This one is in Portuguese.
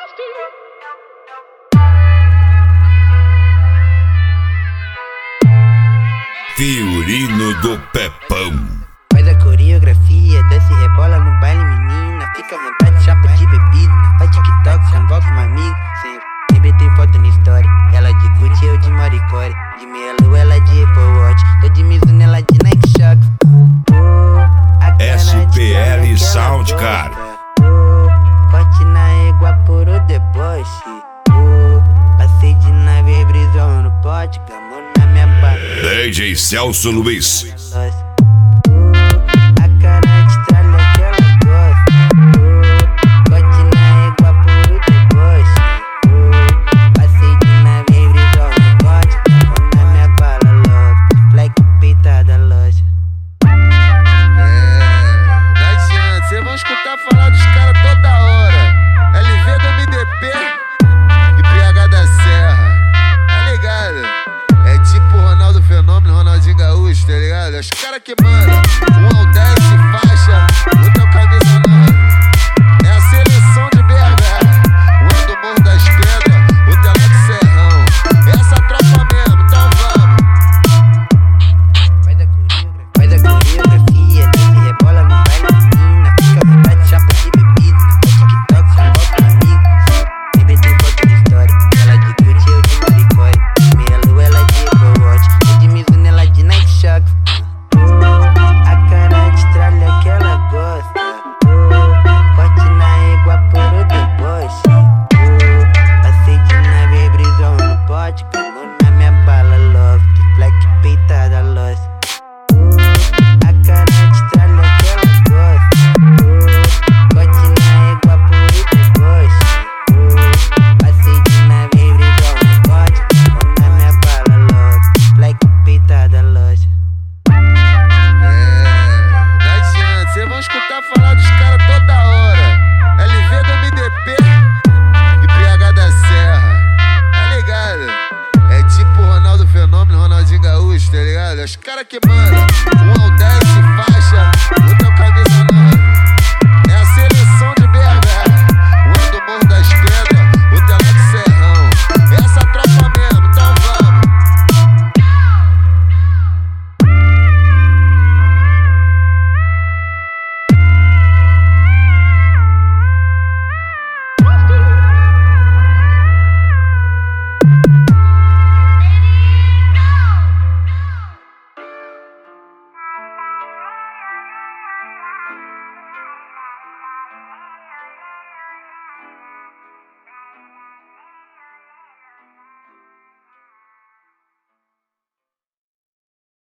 Fiorino do Pepão. Faz a coreografia, desce e rebola no baile, menina. Fica à vontade, chapa de bebida. Faz TikTok, convoca uma amiga. Sempre tem foto na história. Ela de Gucci, eu de Maricore. De meia lua, ela de Apple Watch. Tô de Mizuno, ela de Nike Shox. SPL Sound, cara. Corte na égua por o deboche. Passei de nave, brisou no pote. Gamou na minha barra. DJ Celso Luiz. A cara de tralha que ela gosta. Corte na égua por o deboche. Passei de nave, brisou no pote. Gamou na minha bala, love. Fleck peitada, loja. Não adianta, cês vão escutar falar dos caras toda hora. LV do MDP e PH da Serra, tá ligado? É tipo Ronaldo Fenômeno, Ronaldinho Gaúcho, tá ligado? É os caras que mandam, 1 ao 10 faixa, outra